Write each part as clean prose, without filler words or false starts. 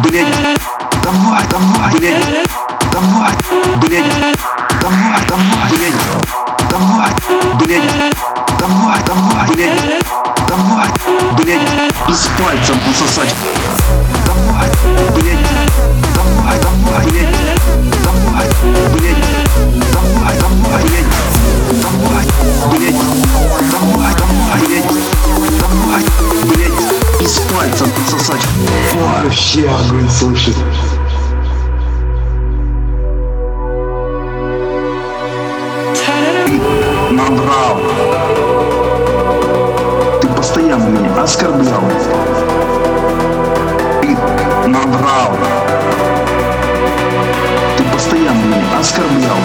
блядь, давай, давай, блядь, давай, блядь, давай, давай, блядь, давай, блядь, давай, давай, блядь, давай, блядь, из пальца пососать. Давай, блядь, давай, давай, блядь, давай, блядь, давай, давай, блядь, давай, блядь, давай, давай, блядь, давай, блядь, из пальца пососать. Вообще огонь, слышит. Ты набрал. Ты постоянно меня оскорблял. Ты набрал. Ты постоянно меня оскорблял.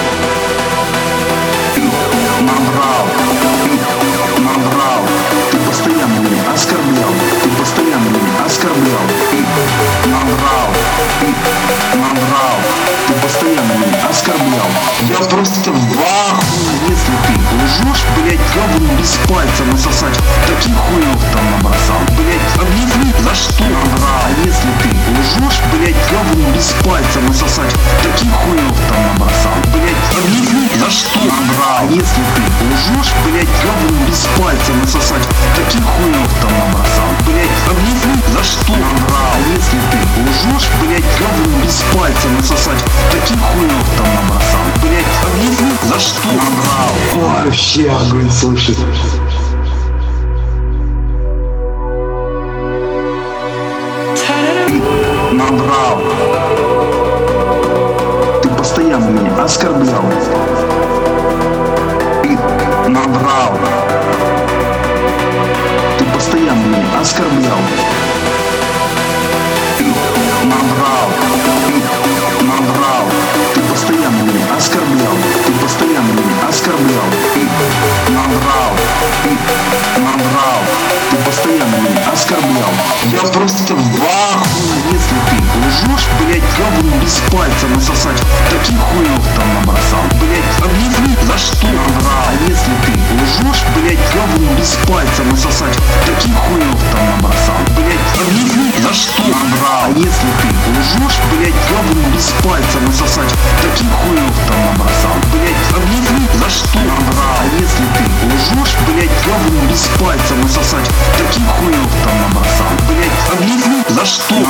Ты набрал. Ты набрал. Ты постоянно меня оскорблял. Ты постоянно меня оскорблял. Ты набрал. Ты набрал. Ты постоянно меня оскорблял. Я просто в ахуе, если ты лжешь, блять, я буду без пальца насосать. Таких хуев там набросал, блять, объясни, за что набрал. Если ты лжешь, блять, я буду без пальца насосать. Таких хуев там набросал, блять, объясни, за что набрал. Если ты лжешь, блять, я буду без пальца насосать. Таких хуев там набросал, блять, объясни, за что набрал. Если ты лжешь, блять, я буду без пальца насосать. Таких хуев там набросал, блять, объясни, за что набрал. Вообще огонь, слышит. Ты набрал. Ты постоянно меня оскорблял. Ты набрал. Ты постоянно меня оскорблял. Ты набрал. Ты набрал. Ты постоянно меня оскорблял. Ты постоянно меня оскорблял. Ты набрал. Ты набрал. Ты постоянно меня оскорблял. Я просто в ахуе, если ты лжешь, блять, я буду без пальца насосать. Таких хуев там набросал, блять, объясни, за что набрал. Если ты лжешь, блять, я буду без пальца насосать. Таких хуев там набросал, блять, объясни, за что набрал. Если ты лжешь, блять, я буду без пальца насосать. Таких хуев там набросал, блять, объясни, за что набрал. Если ты лжешь, блять, я буду без пальца насосать. Таких хуев там набросал, блять, объясни, за что